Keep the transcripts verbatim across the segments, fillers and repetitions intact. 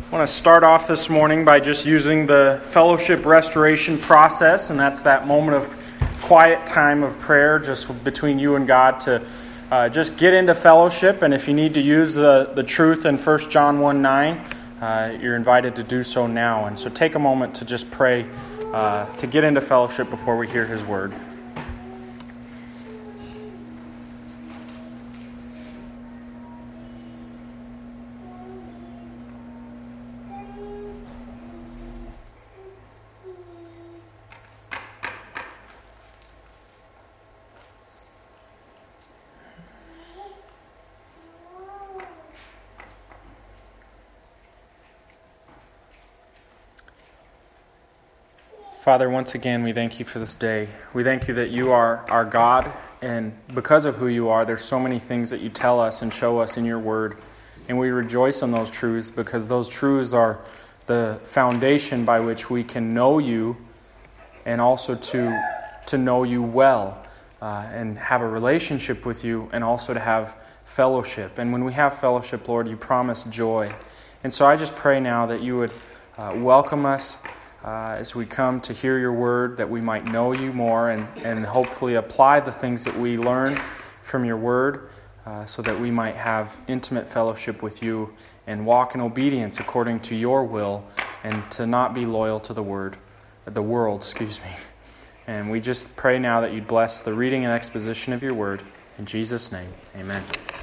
I want to start off this morning by just using the fellowship restoration process, and that's that moment of quiet time of prayer just between you and God to uh, just get into fellowship. And if you need to use the, the truth in First John one nine, uh, you're invited to do so now. And so take a moment to just pray uh, to get into fellowship before we hear His Word. Father, once again, we thank you for this day. We thank you that you are our God, and because of who you are, there's so many things that you tell us and show us in your word. And we rejoice in those truths because those truths are the foundation by which we can know you and also to, to know you well uh, and have a relationship with you and also to have fellowship. And when we have fellowship, Lord, you promise joy. And so I just pray now that you would uh, welcome us Uh, as we come to hear your word, that we might know you more and, and hopefully apply the things that we learn from your word uh, so that we might have intimate fellowship with you and walk in obedience according to your will and to not be loyal to the word, the world, excuse me. And we just pray now that you'd bless the reading and exposition of your word. In Jesus' name, amen.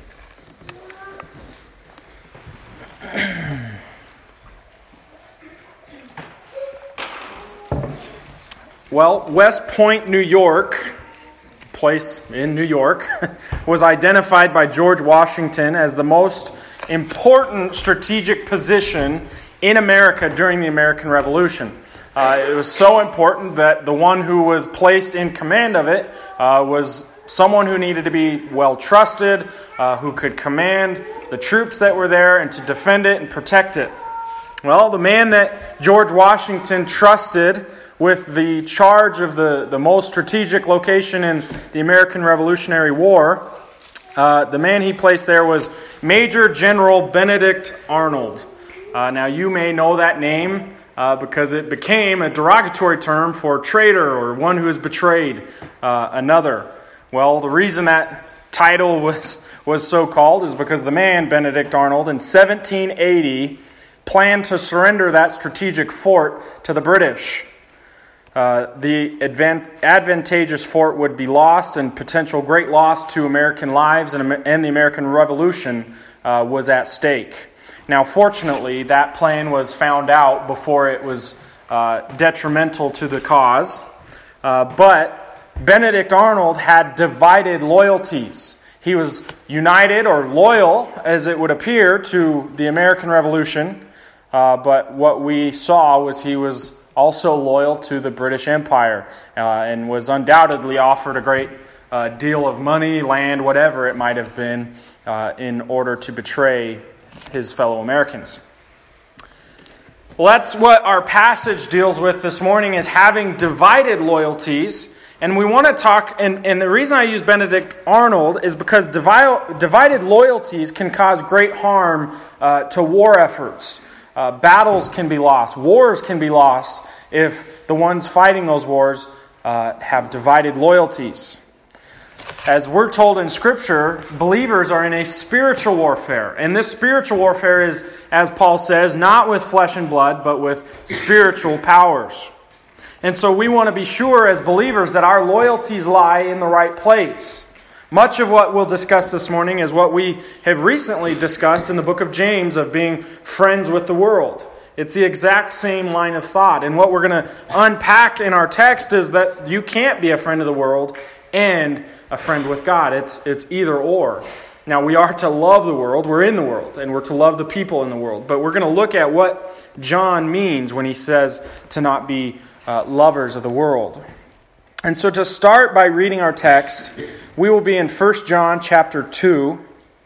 Well, West Point, New York, place in New York, was identified by George Washington as the most important strategic position in America during the American Revolution. Uh, it was so important that the one who was placed in command of it uh, was someone who needed to be well trusted, uh, who could command the troops that were there and to defend it and protect it. Well, the man that George Washington trusted with the charge of the, the most strategic location in the American Revolutionary War, uh, the man he placed there was Major General Benedict Arnold. Uh, now, you may know that name uh, because it became a derogatory term for traitor or one who has betrayed uh, another. Well, the reason that title was, was so called is because the man, Benedict Arnold, in seventeen eighty, planned to surrender that strategic fort to the British. Uh, the advant- advantageous fort would be lost, and potential great loss to American lives and, and the American Revolution uh, was at stake. Now, fortunately, that plan was found out before it was uh, detrimental to the cause. Uh, but Benedict Arnold had divided loyalties. He was united or loyal, as it would appear, to the American Revolution. Uh, but what we saw was he was also loyal to the British Empire uh, and was undoubtedly offered a great uh, deal of money, land, whatever it might have been, uh, in order to betray his fellow Americans. Well, that's what our passage deals with this morning, is having divided loyalties. And we want to talk, and, and the reason I use Benedict Arnold is because divi- divided loyalties can cause great harm uh, to war efforts. Uh, battles can be lost. Wars can be lost if the ones fighting those wars uh, have divided loyalties. As we're told in Scripture, believers are in a spiritual warfare. And this spiritual warfare is, as Paul says, not with flesh and blood, but with spiritual powers. And so we want to be sure as believers that our loyalties lie in the right place. Much of what we'll discuss this morning is what we have recently discussed in the book of James of being friends with the world. It's the exact same line of thought. And what we're going to unpack in our text is that you can't be a friend of the world and a friend with God. It's, it's either or. Now, we are to love the world. We're in the world, and we're to love the people in the world. But we're going to look at what John means when he says to not be uh, lovers of the world. And so to start by reading our text, we will be in First John chapter two,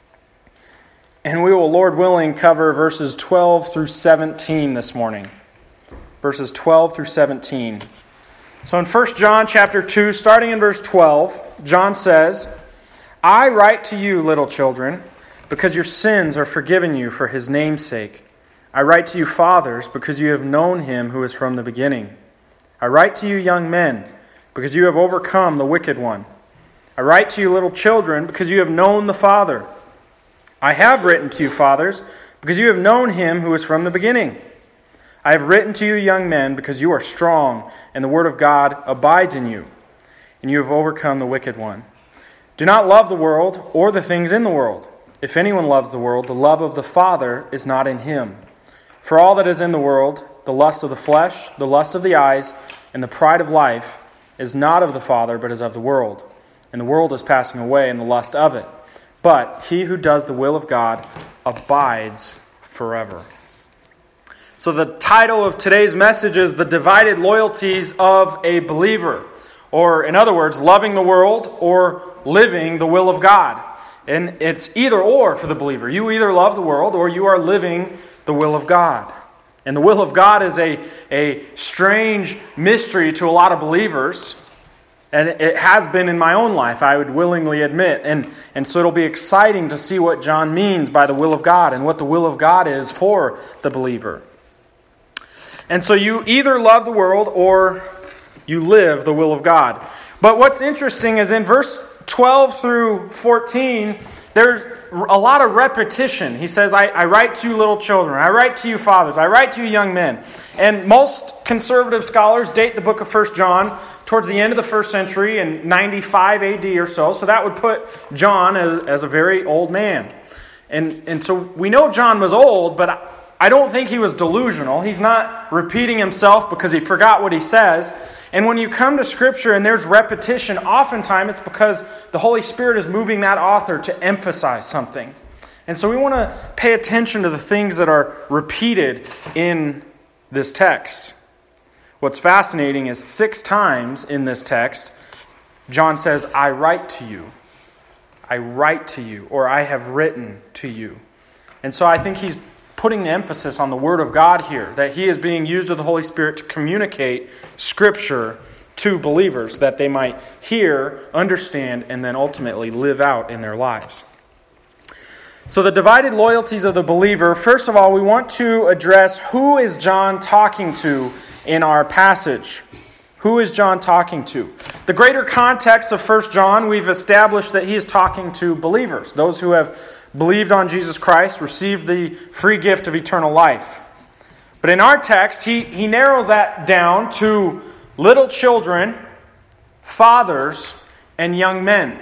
and we will, Lord willing, cover verses twelve through seventeen this morning. Verses twelve through seventeen. So in First John chapter two, starting in verse twelve, John says, I write to you, little children, because your sins are forgiven you for his name's sake. I write to you, fathers, because you have known him who is from the beginning. I write to you, young men, because you have overcome the wicked one. I write to you, little children, because you have known the Father. I have written to you, fathers, because you have known him who is from the beginning. I have written to you, young men, because you are strong, and the word of God abides in you, and you have overcome the wicked one. Do not love the world or the things in the world. If anyone loves the world, the love of the Father is not in him. For all that is in the world, the lust of the flesh, the lust of the eyes, and the pride of life, is not of the Father, but is of the world. And the world is passing away, and the lust of it. But he who does the will of God abides forever. So the title of today's message is The Divided Loyalties of a Believer. Or, in other words, loving the world or living the will of God. And it's either or for the believer. You either love the world or you are living the will of God. And the will of God is a, a strange mystery to a lot of believers. And it has been in my own life, I would willingly admit. And, and so it'll be exciting to see what John means by the will of God and what the will of God is for the believer. And so you either love the world or you live the will of God. But what's interesting is in verse twelve through fourteen, there's a lot of repetition. He says, I, I write to you little children, I write to you fathers, I write to you young men. And most conservative scholars date the book of First John towards the end of the first century in ninety-five A D or so. So that would put John as, as a very old man. And, and so we know John was old, but I, I don't think he was delusional. He's not repeating himself because he forgot what he says. And when you come to Scripture and there's repetition, oftentimes it's because the Holy Spirit is moving that author to emphasize something. And so we want to pay attention to the things that are repeated in this text. What's fascinating is six times in this text, John says, I write to you. I write to you, or I have written to you. And so I think he's putting the emphasis on the Word of God here, that he is being used of the Holy Spirit to communicate Scripture to believers, that they might hear, understand, and then ultimately live out in their lives. So the divided loyalties of the believer, first of all, we want to address who is John talking to in our passage. Who is John talking to? The greater context of First John, we've established that he is talking to believers, those who have believed on Jesus Christ, received the free gift of eternal life. But in our text, he, he narrows that down to little children, fathers, and young men.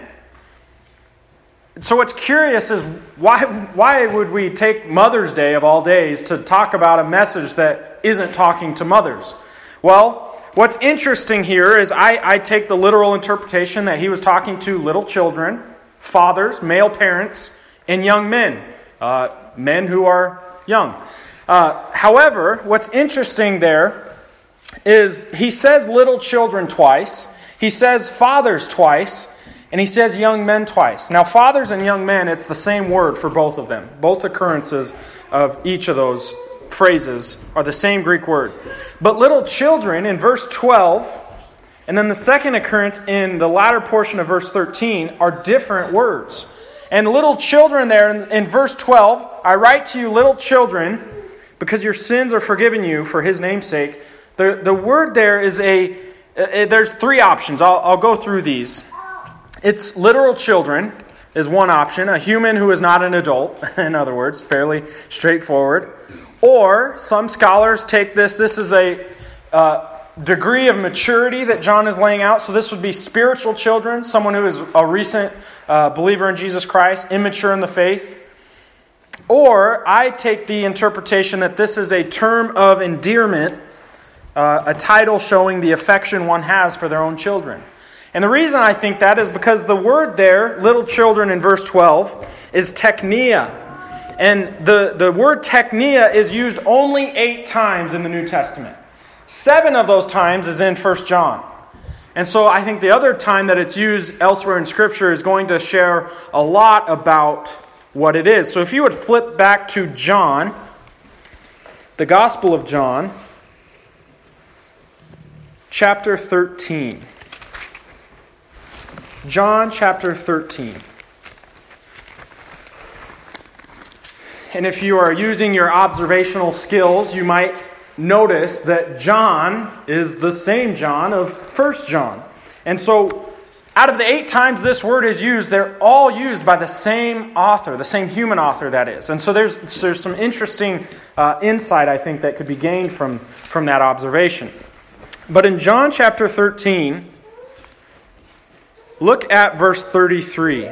So what's curious is why, why would we take Mother's Day of all days to talk about a message that isn't talking to mothers? Well, what's interesting here is I, I take the literal interpretation that he was talking to little children, fathers, male parents, and young men, uh, men who are young. Uh, however, what's interesting there is he says little children twice, he says fathers twice, and he says young men twice. Now, fathers and young men, it's the same word for both of them. Both occurrences of each of those phrases are the same Greek word. But little children in verse twelve, and then the second occurrence in the latter portion of verse thirteen are different words. And little children there in, in verse twelve, I write to you little children because your sins are forgiven you for his name's sake. The, the word there is a, a there's three options. I'll, I'll go through these. It's literal children is one option. A human who is not an adult, in other words, fairly straightforward. Or some scholars take this, this is a uh, degree of maturity that John is laying out. So this would be spiritual children, someone who is a recent uh, believer in Jesus Christ, immature in the faith. Or I take the interpretation that this is a term of endearment, uh, a title showing the affection one has for their own children. And the reason I think that is because the word there, little children in verse twelve, is teknia. And the, the word teknia is used only eight times in the New Testament. Seven of those times is in First John. And so I think the other time that it's used elsewhere in Scripture is going to share a lot about what it is. So if you would flip back to John, the Gospel of John, chapter thirteen. John chapter thirteen. and if you are using your observational skills, you might notice that John is the same John of First John. And so, out of the eight times this word is used, they're all used by the same author, the same human author, that is. And so there's there's some interesting uh, insight, I think, that could be gained from, from that observation. But in John chapter thirteen, look at verse thirty-three.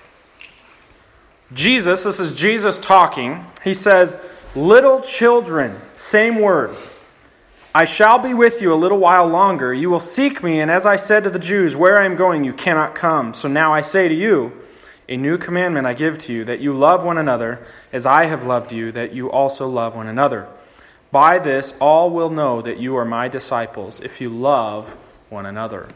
Jesus, this is Jesus talking, he says, "Little children," same word, "I shall be with you a little while longer. You will seek me, and as I said to the Jews, where I am going you cannot come. So now I say to you, a new commandment I give to you, that you love one another as I have loved you, that you also love one another. By this all will know that you are my disciples, if you love one another."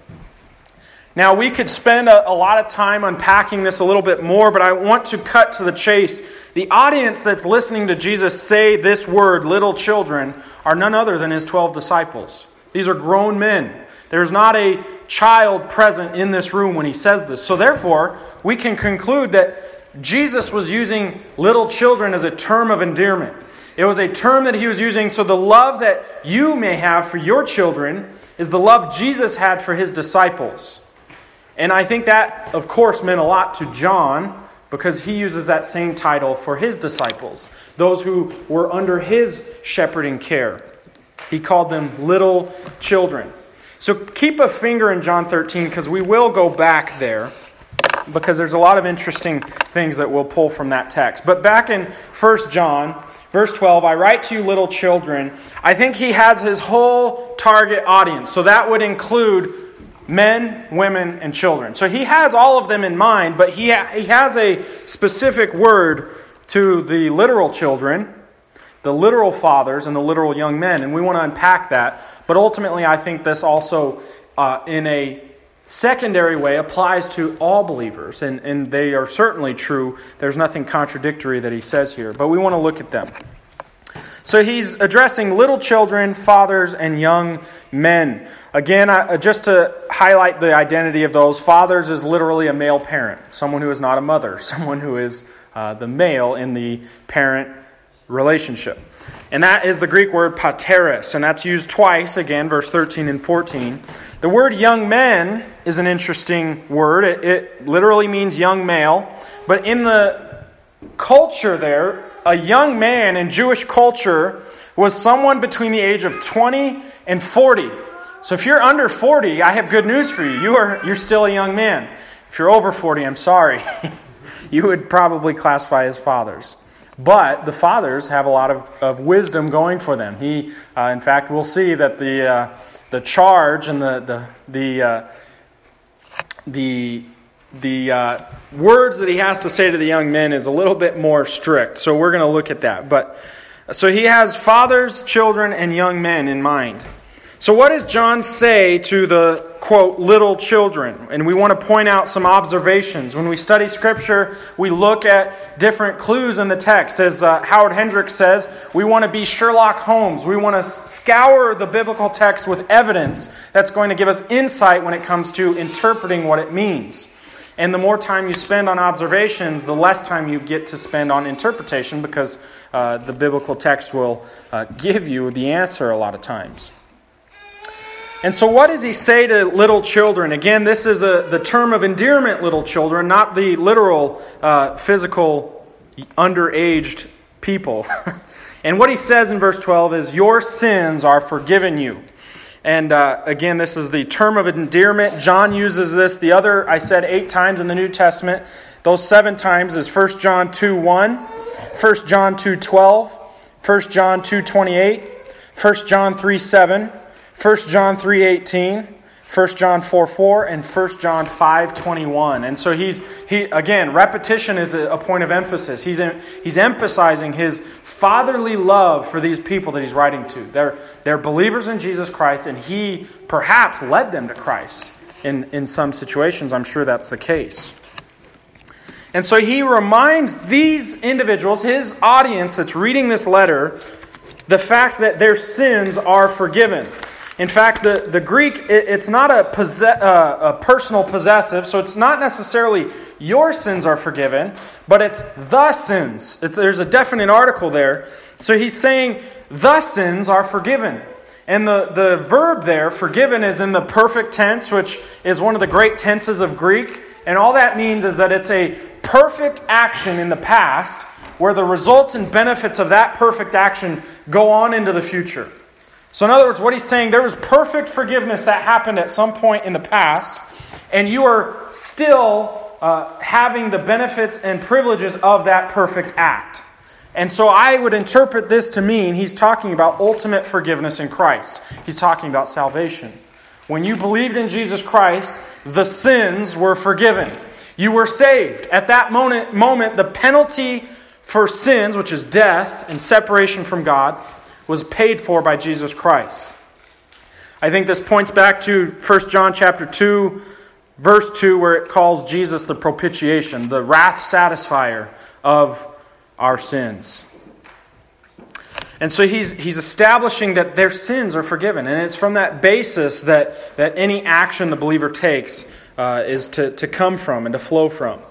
Now, we could spend a, a lot of time unpacking this a little bit more, but I want to cut to the chase. The audience that's listening to Jesus say this word, little children, are none other than his twelve disciples. These are grown men. There's not a child present in this room when he says this. So therefore, we can conclude that Jesus was using little children as a term of endearment. It was a term that he was using, so the love that you may have for your children is the love Jesus had for his disciples. And I think that, of course, meant a lot to John, because he uses that same title for his disciples, those who were under his shepherding care. He called them little children. So keep a finger in John thirteen, because we will go back there, because there's a lot of interesting things that we'll pull from that text. But back in First John, verse twelve, "I write to you little children." I think he has his whole target audience. So that would include men, women, and children. So he has all of them in mind, but he ha- he has a specific word to the literal children, the literal fathers, and the literal young men. And we want to unpack that. But ultimately, I think this also, uh, in a secondary way, applies to all believers. And, and they are certainly true. There's nothing contradictory that he says here. But we want to look at them. So he's addressing little children, fathers, and young men. Again, I, just to highlight the identity of those, fathers is literally a male parent, someone who is not a mother, someone who is uh, the male in the parent relationship. And that is the Greek word pateres, and that's used twice, again, verse thirteen and fourteen. The word young men is an interesting word. It, it literally means young male, but in the culture there, a young man in Jewish culture was someone between the age of twenty and forty. So if you're under forty, I have good news for you. You are, you're still a young man. If you're over forty, I'm sorry. You would probably classify as fathers. But the fathers have a lot of, of wisdom going for them. He, uh, in fact, we'll see that the uh, the charge and the the the uh, the The uh, words that he has to say to the young men is a little bit more strict. So we're going to look at that. But so he has fathers, children, and young men in mind. So what does John say to the, quote, little children? And we want to point out some observations. When we study Scripture, we look at different clues in the text. As uh, Howard Hendricks says, we want to be Sherlock Holmes. We want to scour the biblical text with evidence that's going to give us insight when it comes to interpreting what it means. And the more time you spend on observations, the less time you get to spend on interpretation, because uh, the biblical text will uh, give you the answer a lot of times. And so what does he say to little children? Again, this is a, the term of endearment, little children, not the literal uh, physical underaged people. And what he says in verse twelve is, "Your sins are forgiven you." And uh, again, this is the term of endearment. John uses this the other, I said, eight times in the New Testament. Those seven times is First John two one, First John two twelve, First John two twenty-eight, First John three seven, First John three eighteen, First John four four, and First John five twenty-one. And so he's, he again, repetition is a, a point of emphasis. He's, in, he's emphasizing his fatherly love for these people that he's writing to. They're, they're believers in Jesus Christ, and he perhaps led them to Christ in, in some situations. I'm sure that's the case. And so he reminds these individuals, his audience that's reading this letter, the fact that their sins are forgiven. In fact, the, the Greek, it, it's not a, posse- uh, a personal possessive, so it's not necessarily your sins are forgiven, but it's the sins. It, there's a definite article there. So he's saying the sins are forgiven. And the, the verb there, forgiven, is in the perfect tense, which is one of the great tenses of Greek. And all that means is that it's a perfect action in the past where the results and benefits of that perfect action go on into the future. So in other words, what he's saying, there was perfect forgiveness that happened at some point in the past, and you are still uh, having the benefits and privileges of that perfect act. And so I would interpret this to mean he's talking about ultimate forgiveness in Christ. He's talking about salvation. When you believed in Jesus Christ, the sins were forgiven. You were saved. At that moment, moment, the penalty for sins, which is death and separation from God, was paid for by Jesus Christ. I think this points back to First John chapter two, verse two, where it calls Jesus the propitiation, the wrath satisfier of our sins. And so he's he's establishing that their sins are forgiven. And it's from that basis that, that any action the believer takes uh, is to, to come from and to flow from.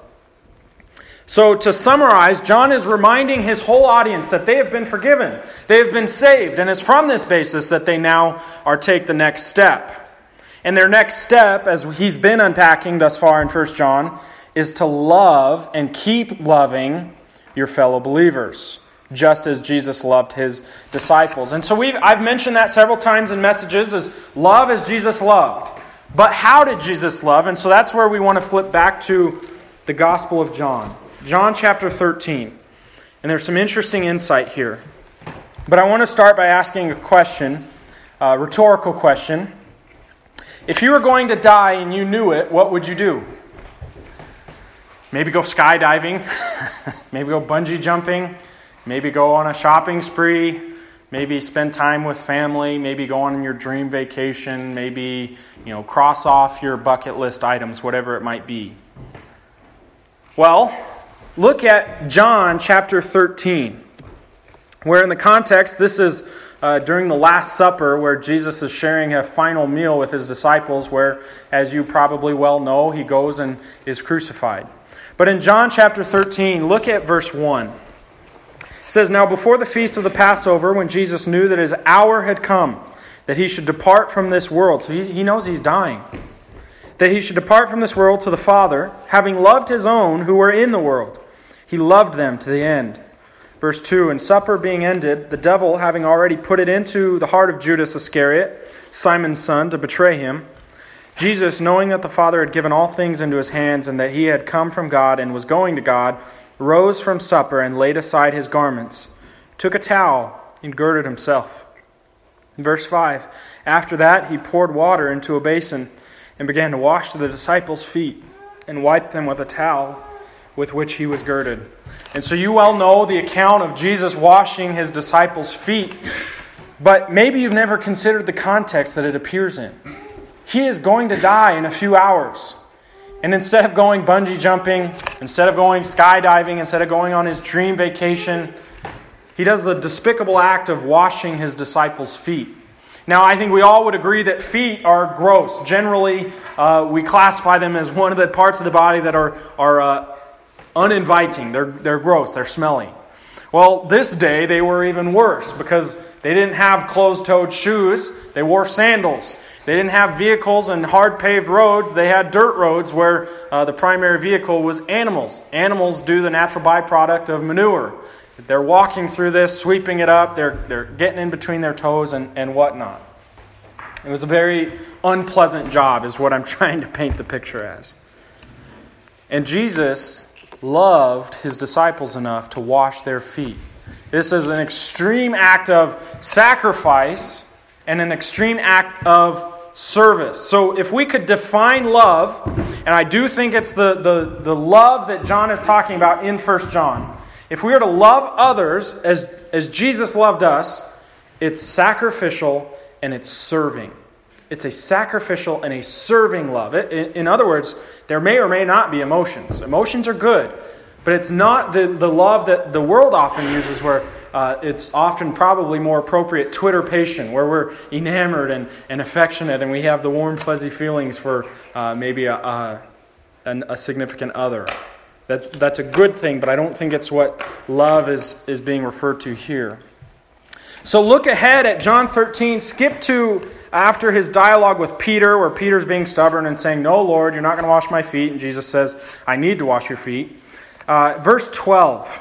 So to summarize, John is reminding his whole audience that they have been forgiven. They have been saved. And it's from this basis that they now are take the next step. And their next step, as he's been unpacking thus far in First John, is to love and keep loving your fellow believers, just as Jesus loved his disciples. And so we've I've mentioned that several times in messages, as love as Jesus loved. But how did Jesus love? And so that's where we want to flip back to the Gospel of John. John chapter thirteen. And there's some interesting insight here. But I want to start by asking a question, a rhetorical question. If you were going to die and you knew it, what would you do? Maybe go skydiving, maybe go bungee jumping, maybe go on a shopping spree, maybe spend time with family, maybe go on your dream vacation, maybe, you know, cross off your bucket list items, whatever it might be. Well, look at John chapter thirteen, where in the context, this is uh, during the Last Supper, where Jesus is sharing a final meal with his disciples, where, as you probably well know, he goes and is crucified. But in John chapter thirteen, look at verse one. It says, "Now before the feast of the Passover, when Jesus knew that his hour had come, that he should depart from this world," so he, he knows he's dying, "that he should depart from this world to the Father, having loved his own who were in the world, he loved them to the end." Verse two, "And supper being ended, the devil, having already put it into the heart of Judas Iscariot, Simon's son, to betray him, Jesus, knowing that the Father had given all things into his hands, and that he had come from God and was going to God, rose from supper and laid aside his garments, took a towel and girded himself." In verse five, "After that he poured water into a basin and began to wash the disciples' feet and wipe them with a towel with which he was girded." And so you well know the account of Jesus washing his disciples' feet, but maybe you've never considered the context that it appears in. He is going to die in a few hours. And instead of going bungee jumping, instead of going skydiving, instead of going on his dream vacation, he does the despicable act of washing his disciples' feet. Now, I think we all would agree that feet are gross. Generally, uh, we classify them as one of the parts of the body that are, are uh, uninviting. They're, they're gross. They're smelly. Well, this day they were even worse because they didn't have closed-toed shoes. They wore sandals. They didn't have vehicles and hard paved roads. They had dirt roads where uh, the primary vehicle was animals. Animals do the natural byproduct of manure. They're walking through this, sweeping it up. They're, they're getting in between their toes and, and whatnot. It was a very unpleasant job is what I'm trying to paint the picture as. And Jesus loved his disciples enough to wash their feet. This is an extreme act of sacrifice and an extreme act of service. So if we could define love, and I do think it's the, the, the love that John is talking about in First John. If we are to love others as, as Jesus loved us, it's sacrificial and it's serving. It's a sacrificial and a serving love. It, in, in other words, there may or may not be emotions. Emotions are good, but it's not the, the love that the world often uses where uh, it's often probably more appropriate, twitterpation, where we're enamored and, and affectionate and we have the warm, fuzzy feelings for uh, maybe a, a, a significant other. That's, that's a good thing, but I don't think it's what love is, is being referred to here. So look ahead at John thirteen, skip to after his dialogue with Peter, where Peter's being stubborn and saying, "No, Lord, you're not going to wash my feet." And Jesus says, "I need to wash your feet." Uh, verse twelve.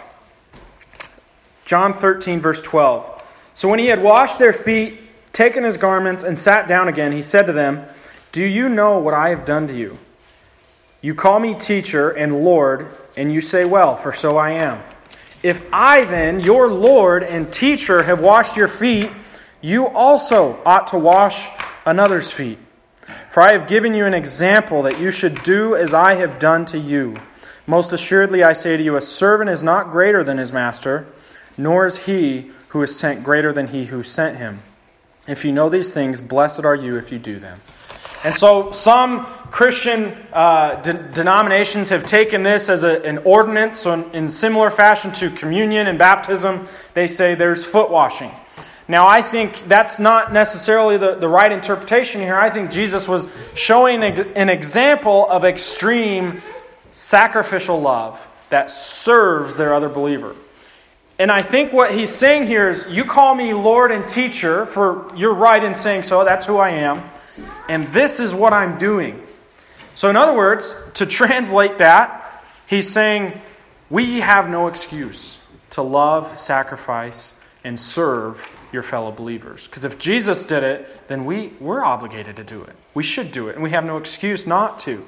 John thirteen, verse twelve. "So when he had washed their feet, taken his garments, and sat down again, he said to them, 'Do you know what I have done to you? You call me teacher and Lord, and you say, well, for so I am. If I then, your Lord and teacher, have washed your feet, you also ought to wash another's feet. For I have given you an example that you should do as I have done to you. Most assuredly I say to you, a servant is not greater than his master, nor is he who is sent greater than he who sent him. If you know these things, blessed are you if you do them.'" And so some Christian uh, de- denominations have taken this as a, an ordinance. So in, in similar fashion to communion and baptism, they say there's foot washing. Now, I think that's not necessarily the, the right interpretation here. I think Jesus was showing a, an example of extreme sacrificial love that serves their other believer. And I think what he's saying here is, you call me Lord and teacher, for you're right in saying so, that's who I am, and this is what I'm doing. So in other words, to translate that, he's saying, we have no excuse to love, sacrifice, and serve your fellow believers. Because if Jesus did it, then we, we're obligated to do it. We should do it, and we have no excuse not to.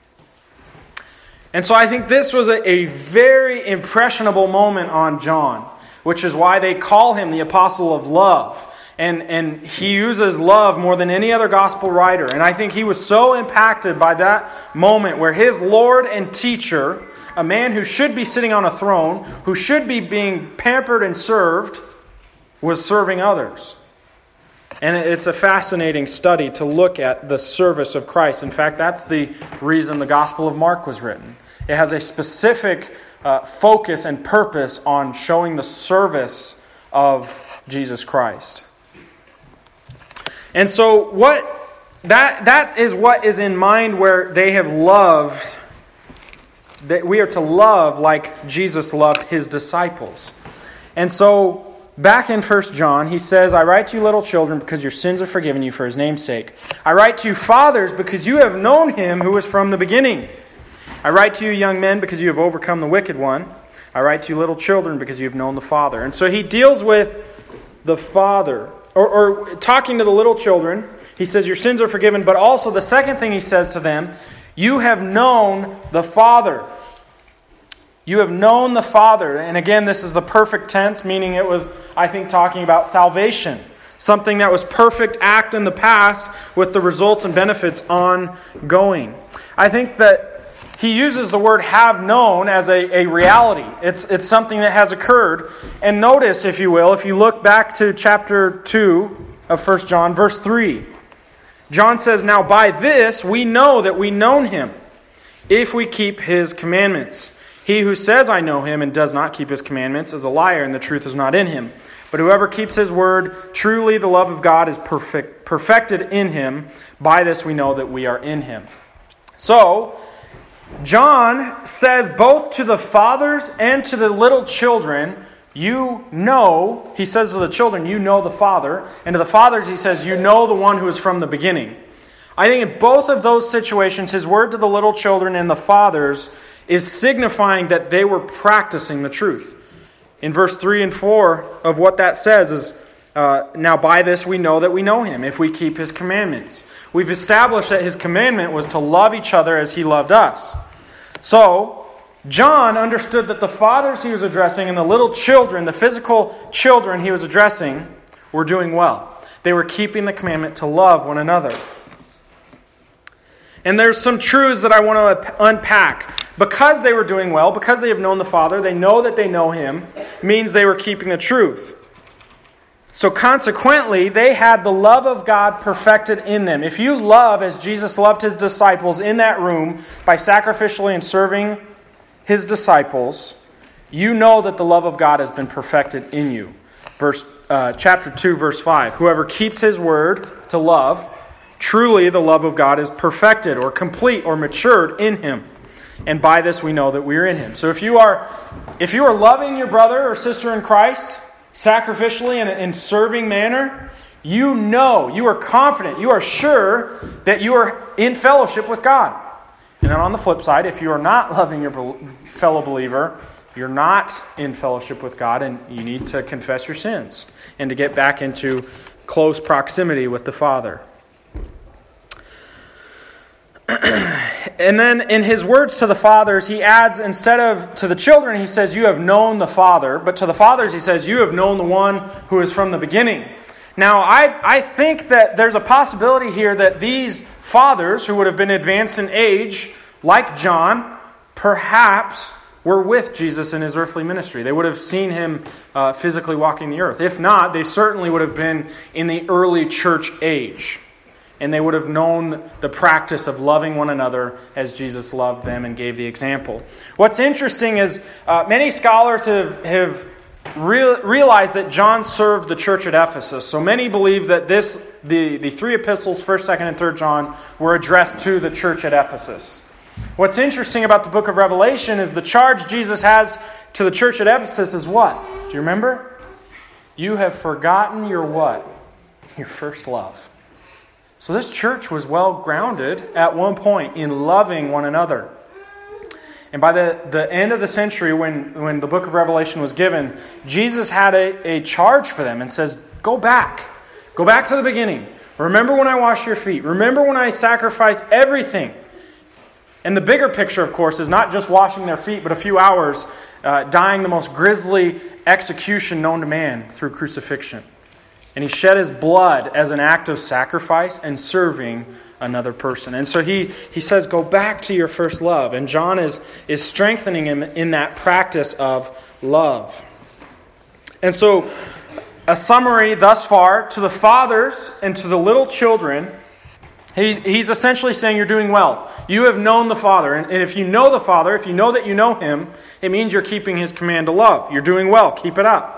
And so I think this was a, a very impressionable moment on John, which is why they call him the apostle of love. And, and he uses love more than any other gospel writer. And I think he was so impacted by that moment where his Lord and teacher, a man who should be sitting on a throne, who should be being pampered and served, was serving others. And it's a fascinating study to look at the service of Christ. In fact, that's the reason the Gospel of Mark was written. It has a specific uh, focus and purpose on showing the service of Jesus Christ. And so what that that is what is in mind where they have loved, that we are to love like Jesus loved his disciples. And so back in First John, he says, I write to you little children because your sins are forgiven you for his name's sake. I write to you fathers because you have known him who was from the beginning. I write to you young men because you have overcome the wicked one. I write to you little children because you have known the Father. And so he deals with the Father. Or, or talking to the little children, he says, your sins are forgiven. But also the second thing he says to them, you have known the Father. You have known the Father. And again, this is the perfect tense, meaning it was, I think, talking about salvation. Something that was perfect act in the past with the results and benefits ongoing. I think that he uses the word have known as a, a reality. It's, it's something that has occurred. And notice, if you will, if you look back to chapter two of First John, verse three. John says, now by this we know that we known him, if we keep his commandments. He who says I know him and does not keep his commandments is a liar, and the truth is not in him. But whoever keeps his word, truly the love of God is perfect, perfected in him. By this we know that we are in him. So, John says both to the fathers and to the little children, you know, he says to the children, you know the Father. And to the fathers, he says, you know the one who is from the beginning. I think in both of those situations, his word to the little children and the fathers is signifying that they were practicing the truth. In verse three and four of what that says is, uh, now by this we know that we know him, if we keep his commandments. We've established that his commandment was to love each other as he loved us. So, John understood that the fathers he was addressing and the little children, the physical children he was addressing, were doing well. They were keeping the commandment to love one another. And there's some truths that I want to unpack. Because they were doing well, because they have known the Father, they know that they know him, means they were keeping the truth. So consequently, they had the love of God perfected in them. If you love as Jesus loved his disciples in that room by sacrificially and serving his disciples, you know that the love of God has been perfected in you. Verse uh, chapter two, verse five. Whoever keeps his word to love, truly the love of God is perfected or complete or matured in him. And by this we know that we are in him. So if you are if you are loving your brother or sister in Christ sacrificially in in serving manner, you know, you are confident, you are sure that you are in fellowship with God. And then on the flip side, if you are not loving your fellow believer, you're not in fellowship with God, and you need to confess your sins and to get back into close proximity with the Father. And then in his words to the fathers, he adds, instead of to the children, he says, you have known the Father. But to the fathers, he says, you have known the one who is from the beginning. Now, I, I think that there's a possibility here that these fathers, who would have been advanced in age, like John, perhaps were with Jesus in his earthly ministry. They would have seen him uh, physically walking the earth. If not, they certainly would have been in the early church age. And they would have known the practice of loving one another as Jesus loved them and gave the example. What's interesting is uh, many scholars have, have real, realized that John served the church at Ephesus. So many believe that this the, the three epistles, first, second, and third John, were addressed to the church at Ephesus. What's interesting about the book of Revelation is the charge Jesus has to the church at Ephesus is what? Do you remember? You have forgotten your what? Your first love. So this church was well grounded at one point in loving one another. And by the, the end of the century, when, when the book of Revelation was given, Jesus had a, a charge for them and says, go back. Go back to the beginning. Remember when I washed your feet. Remember when I sacrificed everything. And the bigger picture, of course, is not just washing their feet, but a few hours uh, dying the most grisly execution known to man through crucifixion. And he shed his blood as an act of sacrifice and serving another person. And so he, he says, go back to your first love. And John is, is strengthening him in that practice of love. And so a summary thus far to the fathers and to the little children, he, he's essentially saying you're doing well. You have known the Father. And, and if you know the Father, if you know that you know Him, it means you're keeping His command to love. You're doing well. Keep it up.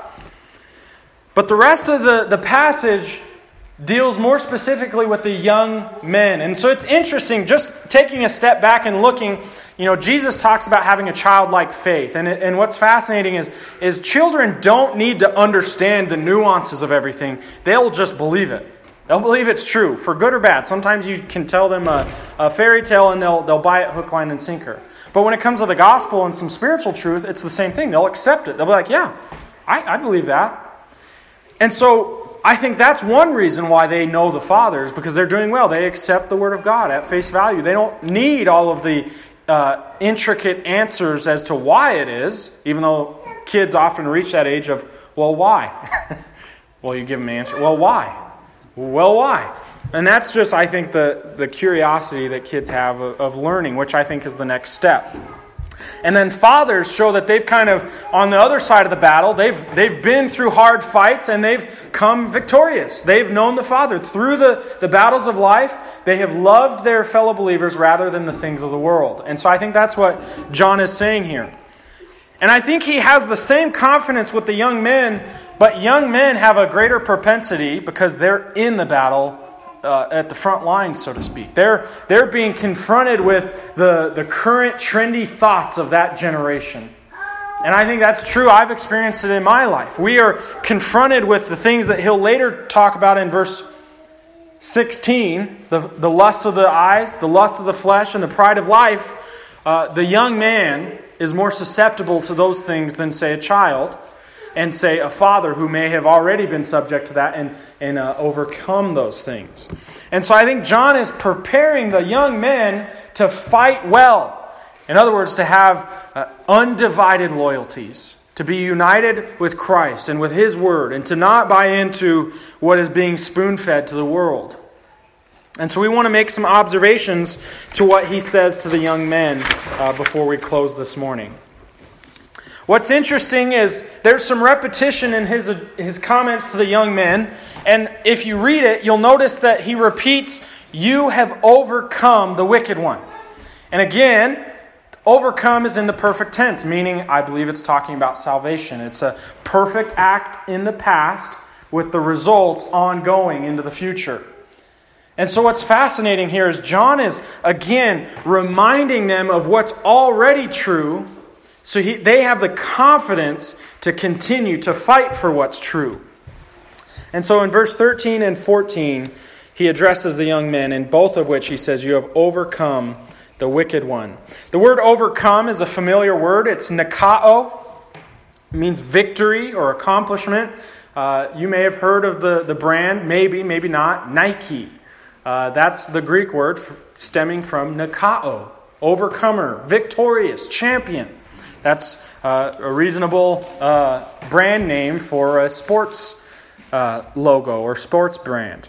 But the rest of the, the passage deals more specifically with the young men. And so it's interesting, just taking a step back and looking, you know, Jesus talks about having a childlike faith. And, it, and what's fascinating is, is children don't need to understand the nuances of everything. They'll just believe it. They'll believe it's true, for good or bad. Sometimes you can tell them a, a fairy tale and they'll, they'll buy it hook, line, and sinker. But when it comes to the gospel and some spiritual truth, it's the same thing. They'll accept it. They'll be like, yeah, I, I believe that. And so I think that's one reason why they know the Fathers, because they're doing well. They accept the Word of God at face value. They don't need all of the uh, intricate answers as to why it is, even though kids often reach that age of, well, why? Well, you give them an answer. Well, why? Well, why? And that's just, I think, the, the curiosity that kids have of, of learning, which I think is the next step. And then fathers show that they've kind of, on the other side of the battle, they've they've been through hard fights and they've come victorious. They've known the Father. Through the, the battles of life, they have loved their fellow believers rather than the things of the world. And so I think that's what John is saying here. And I think he has the same confidence with the young men, but young men have a greater propensity, because they're in the battle, Uh, at the front lines, so to speak. They're they're being confronted with the, the current trendy thoughts of that generation. And I think that's true. I've experienced it in my life. We are confronted with the things that he'll later talk about in verse sixteen, the, the lust of the eyes, the lust of the flesh, and the pride of life. Uh, the young man is more susceptible to those things than, say, a child, and say a father who may have already been subject to that and, and uh, overcome those things. And so I think John is preparing the young men to fight well. In other words, to have uh, undivided loyalties, to be united with Christ and with His Word, and to not buy into what is being spoon-fed to the world. And so we want to make some observations to what he says to the young men uh, before we close this morning. What's interesting is there's some repetition in his his comments to the young men. And if you read it, you'll notice that he repeats, you have overcome the wicked one. And again, overcome is in the perfect tense, meaning I believe it's talking about salvation. It's a perfect act in the past with the result ongoing into the future. And so what's fascinating here is John is, again, reminding them of what's already true, so he, they have the confidence to continue to fight for what's true. And so in verse thirteen and fourteen, he addresses the young men, in both of which he says, you have overcome the wicked one. The word overcome is a familiar word. It's nikao. It means victory or accomplishment. Uh, you may have heard of the, the brand, maybe, maybe not, Nike. Uh, that's the Greek word for, stemming from nikao, overcomer, victorious, champion. That's uh, a reasonable uh, brand name for a sports uh, logo or sports brand.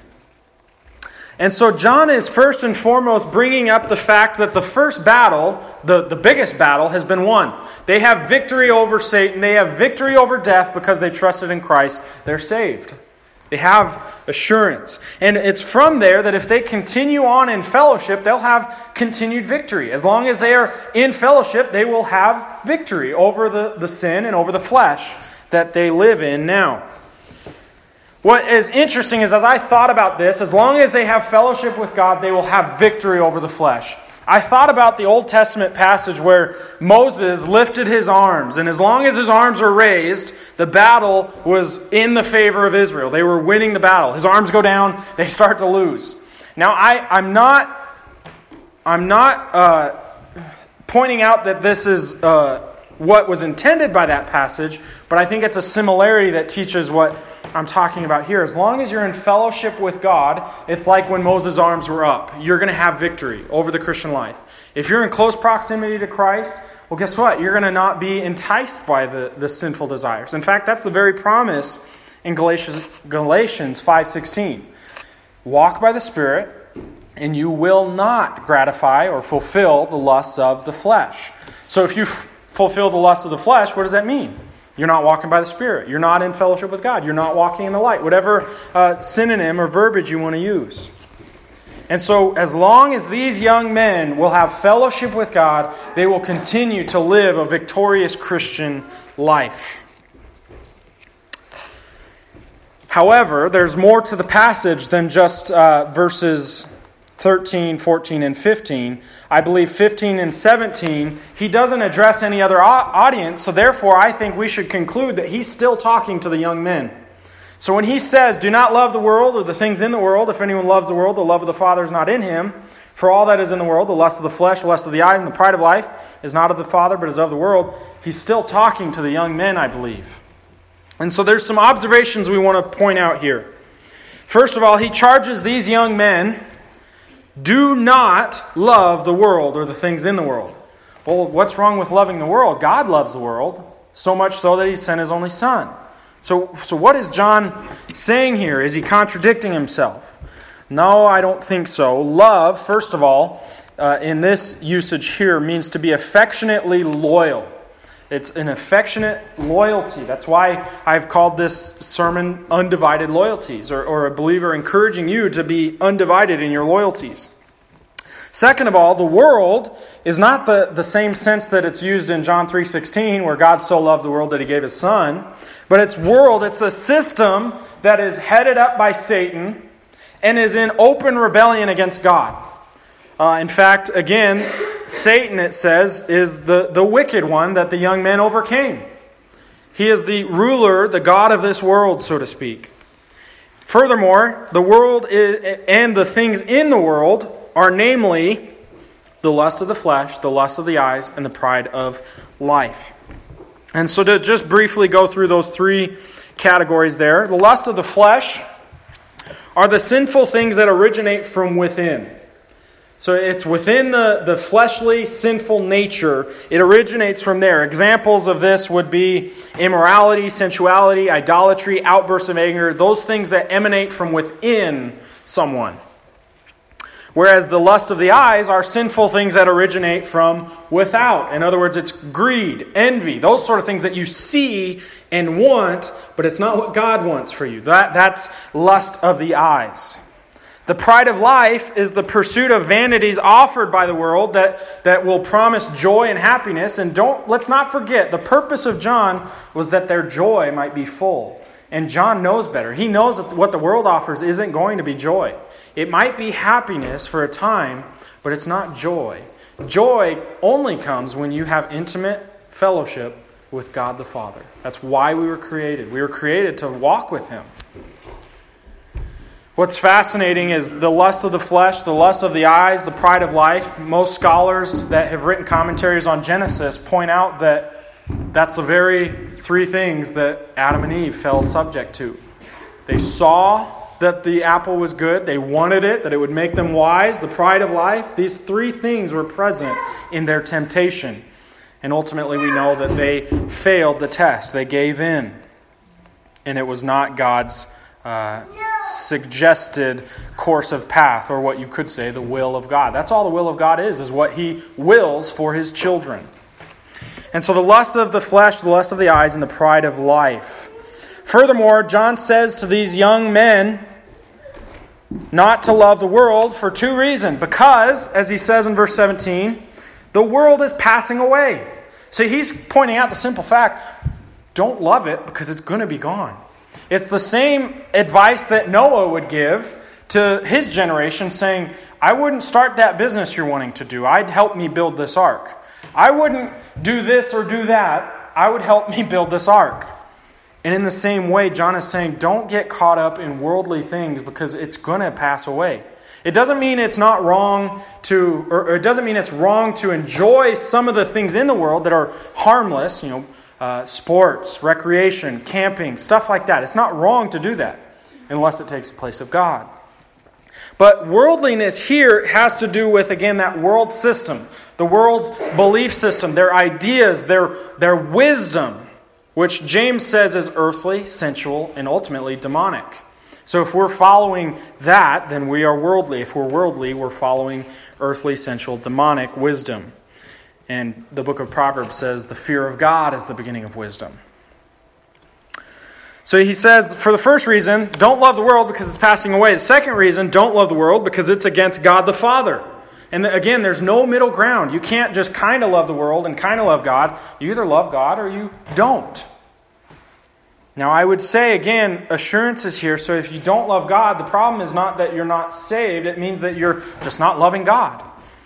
And so John is first and foremost bringing up the fact that the first battle, the, the biggest battle, has been won. They have victory over Satan. They have victory over death because they trusted in Christ. They're saved. They have assurance. And it's from there that if they continue on in fellowship, they'll have continued victory. As long as they are in fellowship, they will have victory over the, the sin and over the flesh that they live in now. What is interesting is, as I thought about this, as long as they have fellowship with God, they will have victory over the flesh. I thought about the Old Testament passage where Moses lifted his arms, and as long as his arms were raised, the battle was in the favor of Israel. They were winning the battle. His arms go down, they start to lose. Now, I, I'm not, I'm not uh, pointing out that this is uh, what was intended by that passage, but I think it's a similarity that teaches what I'm talking about here. As long as you're in fellowship with God, it's like when Moses' arms were up. You're going to have victory over the Christian life. If you're in close proximity to Christ, well, guess what? You're going to not be enticed by the, the sinful desires. In fact, that's the very promise in Galatians, Galatians five sixteen. Walk by the Spirit, and you will not gratify or fulfill the lusts of the flesh. So if you f- fulfill the lust of the flesh, what does that mean? You're not walking by the Spirit. You're not in fellowship with God. You're not walking in the light. Whatever uh, synonym or verbiage you want to use. And so as long as these young men will have fellowship with God, they will continue to live a victorious Christian life. However, there's more to the passage than just uh, verses thirteen, fourteen, and fifteen. I believe fifteen and seventeen, he doesn't address any other audience, so therefore I think we should conclude that he's still talking to the young men. So when he says, do not love the world or the things in the world, if anyone loves the world, the love of the Father is not in him. For all that is in the world, the lust of the flesh, the lust of the eyes, and the pride of life, is not of the Father, but is of the world. He's still talking to the young men, I believe. And so there's some observations we want to point out here. First of all, he charges these young men, do not love the world or the things in the world. Well, what's wrong with loving the world? God loves the world, so much so that he sent his only Son. So, so what is John saying here? Is he contradicting himself? No, I don't think so. Love, first of all, uh, in this usage here, means to be affectionately loyal. It's an affectionate loyalty. That's why I've called this sermon Undivided Loyalties, or, or a believer encouraging you to be undivided in your loyalties. Second of all, the world is not the, the same sense that it's used in John three sixteen, where God so loved the world that he gave his Son. But it's world, it's a system that is headed up by Satan and is in open rebellion against God. Uh, in fact, again, Satan, it says, is the, the wicked one that the young men overcame. He is the ruler, the god of this world, so to speak. Furthermore, the world is, and the things in the world are namely the lust of the flesh, the lust of the eyes, and the pride of life. And so to just briefly go through those three categories there, the lust of the flesh are the sinful things that originate from within. So it's within the, the fleshly, sinful nature. It originates from there. Examples of this would be immorality, sensuality, idolatry, outbursts of anger, those things that emanate from within someone. Whereas the lust of the eyes are sinful things that originate from without. In other words, it's greed, envy, those sort of things that you see and want, but it's not what God wants for you. That, that's lust of the eyes. The pride of life is the pursuit of vanities offered by the world that, that will promise joy and happiness. And don't let's not forget, the purpose of John was that their joy might be full. And John knows better. He knows that what the world offers isn't going to be joy. It might be happiness for a time, but it's not joy. Joy only comes when you have intimate fellowship with God the Father. That's why we were created. We were created to walk with Him. What's fascinating is the lust of the flesh, the lust of the eyes, the pride of life. Most scholars that have written commentaries on Genesis point out that that's the very three things that Adam and Eve fell subject to. They saw that the apple was good. They wanted it, that it would make them wise. The pride of life. These three things were present in their temptation. And ultimately we know that they failed the test. They gave in. And it was not God's uh, suggested course of path, or what you could say, the will of God. That's all the will of God is, is what He wills for His children. And so the lust of the flesh, the lust of the eyes, and the pride of life. Furthermore, John says to these young men not to love the world for two reasons. Because, as he says in verse seventeen, the world is passing away. So he's pointing out the simple fact, don't love it because it's going to be gone. It's the same advice that Noah would give to his generation, saying, I wouldn't start that business you're wanting to do. I'd help me build this ark. I wouldn't do this or do that. I would help me build this ark. And in the same way, John is saying, don't get caught up in worldly things because it's going to pass away. It doesn't mean it's not wrong to, or it doesn't mean it's wrong to enjoy some of the things in the world that are harmless, you know, uh, sports, recreation, camping, stuff like that. It's not wrong to do that unless it takes the place of God. But worldliness here has to do with, again, that world system, the world's belief system, their ideas, their, their wisdom, which James says is earthly, sensual, and ultimately demonic. So if we're following that, then we are worldly. If we're worldly, we're following earthly, sensual, demonic wisdom. And the book of Proverbs says the fear of God is the beginning of wisdom. So he says, for the first reason, don't love the world because it's passing away. The second reason, don't love the world because it's against God the Father. And again, there's no middle ground. You can't just kind of love the world and kind of love God. You either love God or you don't. Now, I would say, again, assurance is here. So if you don't love God, the problem is not that you're not saved. It means that you're just not loving God.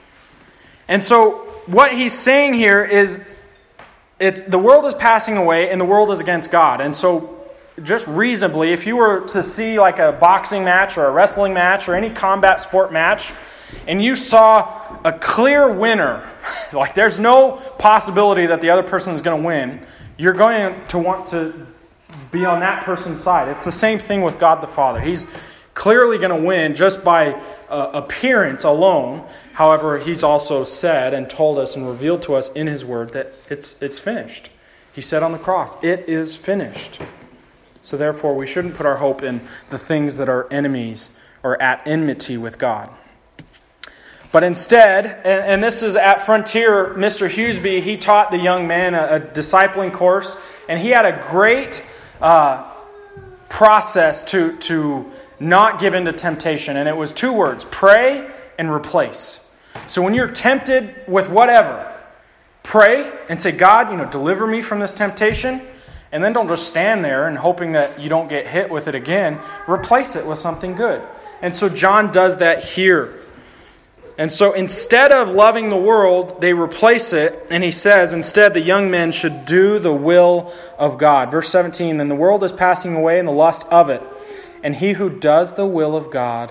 And so what he's saying here is it's, the world is passing away and the world is against God. And so just reasonably, if you were to see like a boxing match or a wrestling match or any combat sport match, and you saw a clear winner, like there's no possibility that the other person is going to win, you're going to want to be on that person's side. It's the same thing with God the Father. He's clearly going to win just by uh, appearance alone. However, He's also said and told us and revealed to us in His Word that it's it's finished. He said on the cross, it is finished. So therefore, we shouldn't put our hope in the things that are enemies or at enmity with God. But instead, and, and this is at Frontier, Mister Hughesby, he taught the young man a, a discipling course, and he had a great uh, process to, to not give in to temptation. And it was two words, pray and replace. So when you're tempted with whatever, pray and say, God, you know, deliver me from this temptation. And then don't just stand there and hoping that you don't get hit with it again. Replace it with something good. And so John does that here. And so instead of loving the world, they replace it. And he says, instead, the young men should do the will of God. Verse seventeen, then the world is passing away and the lust of it. And he who does the will of God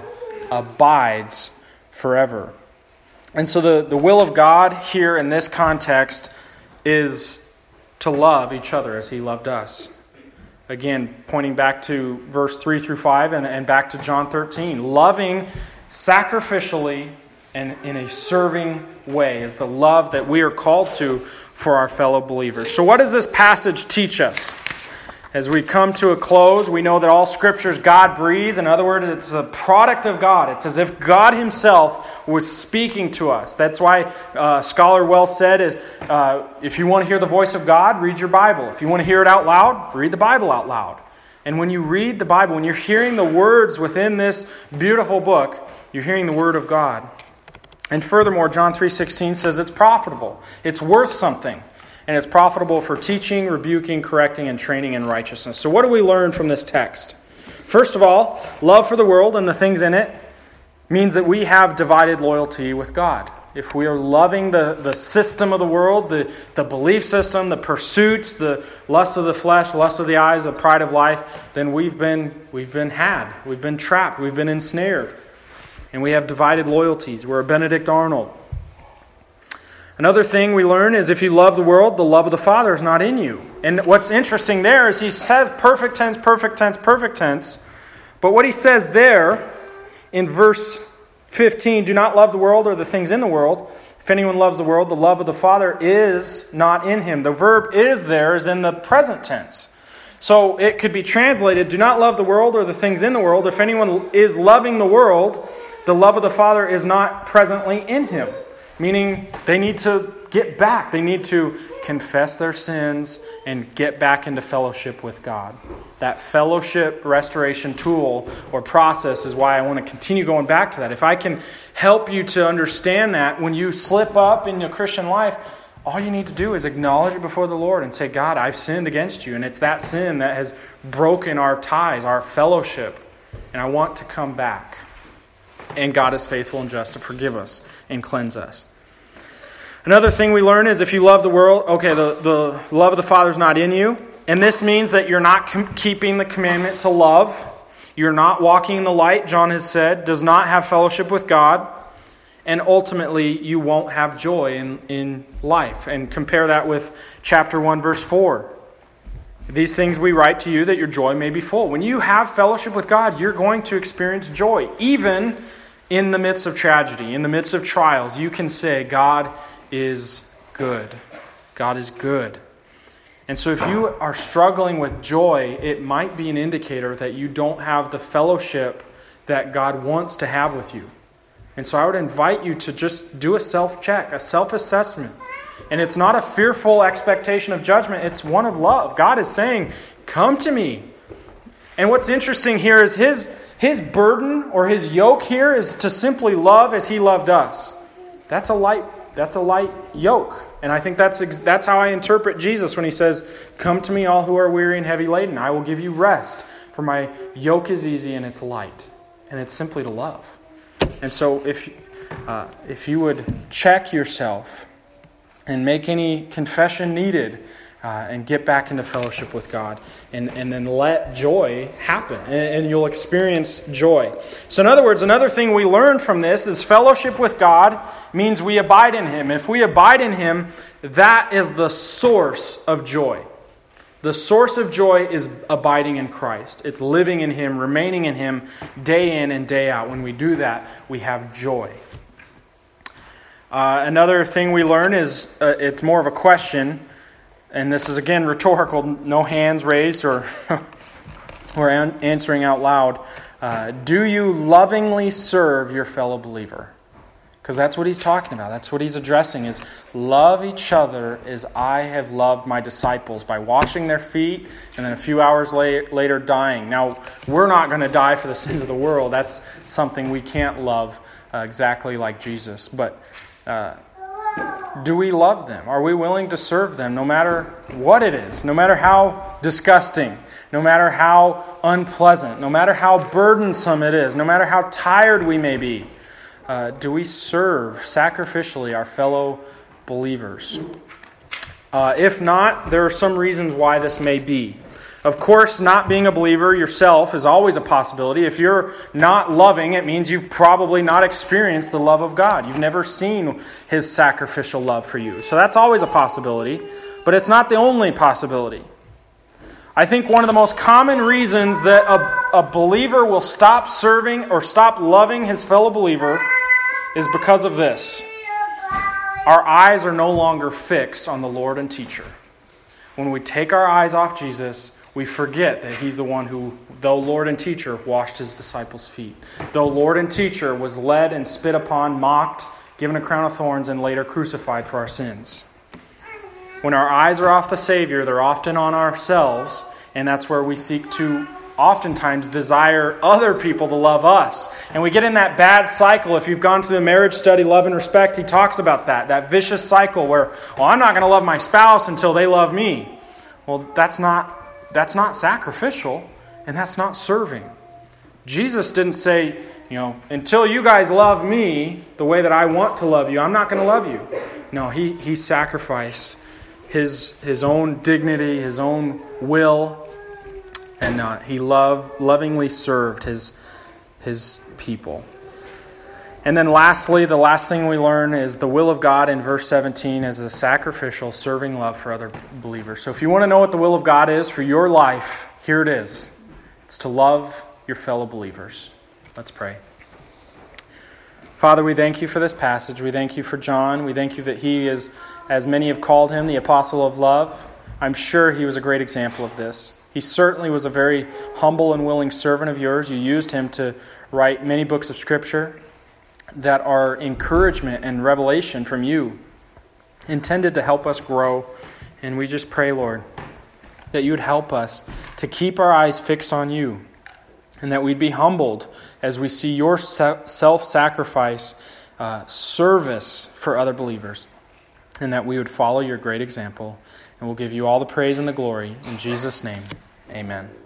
abides forever. And so the, the will of God here in this context is to love each other as He loved us. Again, pointing back to verse three through five and, and back to John thirteen. Loving sacrificially and in a serving way is the love that we are called to for our fellow believers. So what does this passage teach us? As we come to a close, we know that all Scripture is God-breathed. In other words, it's a product of God. It's as if God Himself was speaking to us. That's why uh, Scholar well said, is, uh, if you want to hear the voice of God, read your Bible. If you want to hear it out loud, read the Bible out loud. And when you read the Bible, when you're hearing the words within this beautiful book, you're hearing the Word of God. And furthermore, John three sixteen says it's profitable. It's worth something. And it's profitable for teaching, rebuking, correcting, and training in righteousness. So what do we learn from this text? First of all, love for the world and the things in it means that we have divided loyalty with God. If we are loving the, the system of the world, the, the belief system, the pursuits, the lust of the flesh, lust of the eyes, the pride of life, then we've been we've been had. We've been trapped. We've been ensnared. And we have divided loyalties. We're a Benedict Arnold. Another thing we learn is if you love the world, the love of the Father is not in you. And what's interesting there is he says perfect tense, perfect tense, perfect tense. But what he says there in verse fifteen, do not love the world or the things in the world. If anyone loves the world, the love of the Father is not in him. The verb is there is in the present tense. So it could be translated, do not love the world or the things in the world. If anyone is loving the world, the love of the Father is not presently in him. Meaning they need to get back. They need to confess their sins and get back into fellowship with God. That fellowship restoration tool or process is why I want to continue going back to that. If I can help you to understand that when you slip up in your Christian life, all you need to do is acknowledge it before the Lord and say, God, I've sinned against you. And it's that sin that has broken our ties, our fellowship. And I want to come back. And God is faithful and just to forgive us and cleanse us. Another thing we learn is if you love the world, okay, the, the love of the Father is not in you. And this means that you're not com- keeping the commandment to love. You're not walking in the light, John has said, does not have fellowship with God. And ultimately, you won't have joy in, in life. And compare that with chapter one, verse four. These things we write to you that your joy may be full. When you have fellowship with God, you're going to experience joy. Even in the midst of tragedy, in the midst of trials, you can say, God is good. God is good. And so if you are struggling with joy, it might be an indicator that you don't have the fellowship that God wants to have with you. And so I would invite you to just do a self-check, a self-assessment. And it's not a fearful expectation of judgment. It's one of love. God is saying, come to me. And what's interesting here is his, his burden or his yoke here is to simply love as he loved us. That's a light, that's a light yoke. And I think that's, that's how I interpret Jesus when he says, come to me all who are weary and heavy laden. I will give you rest. For my yoke is easy and it's light. And it's simply to love. And so if, uh, if you would check yourself and make any confession needed, uh, and get back into fellowship with God, and, and then let joy happen, and, and you'll experience joy. So in other words, another thing we learn from this is fellowship with God means we abide in Him. If we abide in Him, that is the source of joy. The source of joy is abiding in Christ. It's living in Him, remaining in Him day in and day out. When we do that, we have joy. Uh, another thing we learn is uh, it's more of a question, and this is again rhetorical, no hands raised or, or an- answering out loud. Uh, do you lovingly serve your fellow believer? Because that's what he's talking about. That's what he's addressing is love each other as I have loved my disciples by washing their feet and then a few hours la- later dying. Now, we're not going to die for the sins of the world. That's something we can't love uh, exactly like Jesus. But uh, do we love them? Are we willing to serve them no matter what it is? No matter how disgusting, no matter how unpleasant, no matter how burdensome it is, no matter how tired we may be? Uh, do we serve sacrificially our fellow believers? Uh, if not, there are some reasons why this may be. Of course, not being a believer yourself is always a possibility. If you're not loving, it means you've probably not experienced the love of God. You've never seen His sacrificial love for you. So that's always a possibility, but it's not the only possibility. I think one of the most common reasons that a, a believer will stop serving or stop loving his fellow believer is because of this. Our eyes are no longer fixed on the Lord and teacher. When we take our eyes off Jesus, we forget that He's the one who, though Lord and teacher, washed His disciples' feet. Though Lord and teacher was led and spit upon, mocked, given a crown of thorns, and later crucified for our sins. When our eyes are off the Savior, they're often on ourselves, And that's where we seek to oftentimes desire other people to love us. And we get in that bad cycle. If you've gone through the marriage study, Love and Respect, he talks about that. That vicious cycle where, well, I'm not going to love my spouse until they love me. Well, that's not, that's not sacrificial, and that's not serving. Jesus didn't say, you know, until you guys love me the way that I want to love you, I'm not going to love you. No, he, he sacrificed his, his own dignity, his own will, and uh, he loved, lovingly served his, his people. And then lastly, the last thing we learn is the will of God in verse seventeen is a sacrificial, serving love for other believers. So if you want to know what the will of God is for your life, here it is. It's to love your fellow believers. Let's pray. Father, we thank you for this passage. We thank you for John. We thank you that he is, as many have called him, the apostle of love. I'm sure he was a great example of this. He certainly was a very humble and willing servant of yours. You used him to write many books of Scripture that are encouragement and revelation from you, intended to help us grow. And we just pray, Lord, that you would help us to keep our eyes fixed on you, and that we'd be humbled as we see your self-sacrifice uh, service for other believers, and that we would follow your great example. And we'll give you all the praise and the glory. In Jesus' name, amen.